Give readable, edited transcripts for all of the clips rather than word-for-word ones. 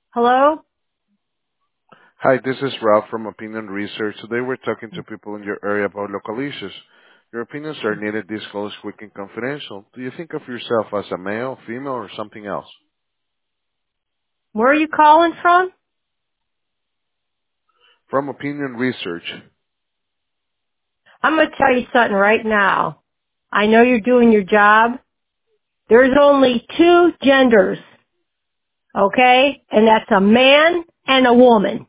Hello? Hi, this is Ralph from Opinion Research. Today we're talking to people in your area about local issues. Your opinions are needed disclosed quick and confidential. Do you think of yourself as a male, female, or something else? Where are you calling from? From Opinion Research. I'm going to tell you something right now. I know you're doing your job. There's only two genders, okay? And that's a man and a woman.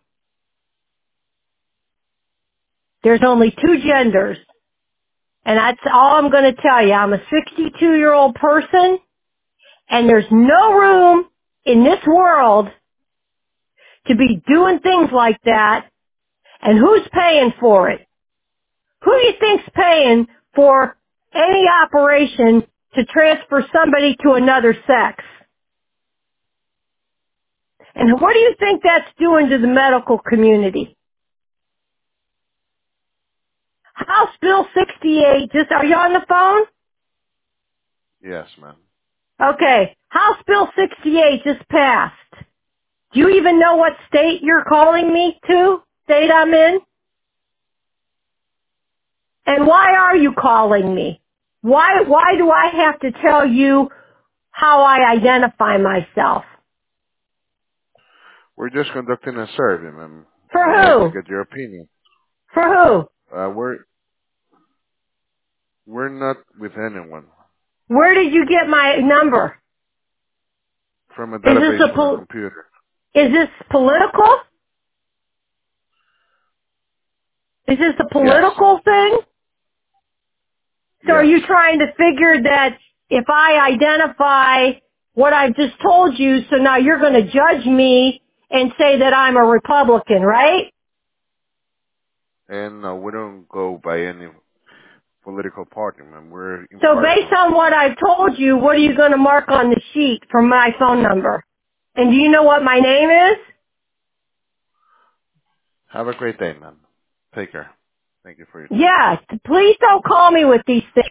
There's only two genders. And that's all I'm going to tell you. I'm a 62-year-old person, and there's no room in this world to be doing things like that. And who's paying for it? Who do you think's paying for any operation to transfer somebody to another sex? And what do you think that's doing to the medical community? House Bill 68, are you on the phone? Yes, ma'am. Okay. House Bill 68 just passed. Do you even know what state you're calling me to? State I'm in? And why are you calling me? Why do I have to tell you how I identify myself? We're just conducting a survey, ma'am. For We'd like to who? get your opinion. For who? Uh, we're we're not with anyone. Where did you get my number? From a Is this database a on our computer. is this political? Is this a Yes. political thing? So are Yes. you trying to figure that if I identify what I've just told you, so now you're going to judge me and say that I'm a Republican, right? And we don't go by any political party, ma'am. We're So based impartial. on what I've told you, what are you going to mark on the sheet for my phone number? And do you know what my name is? Have a great day, ma'am. Take care. Thank you for your time. Yeah, please don't call me with these things.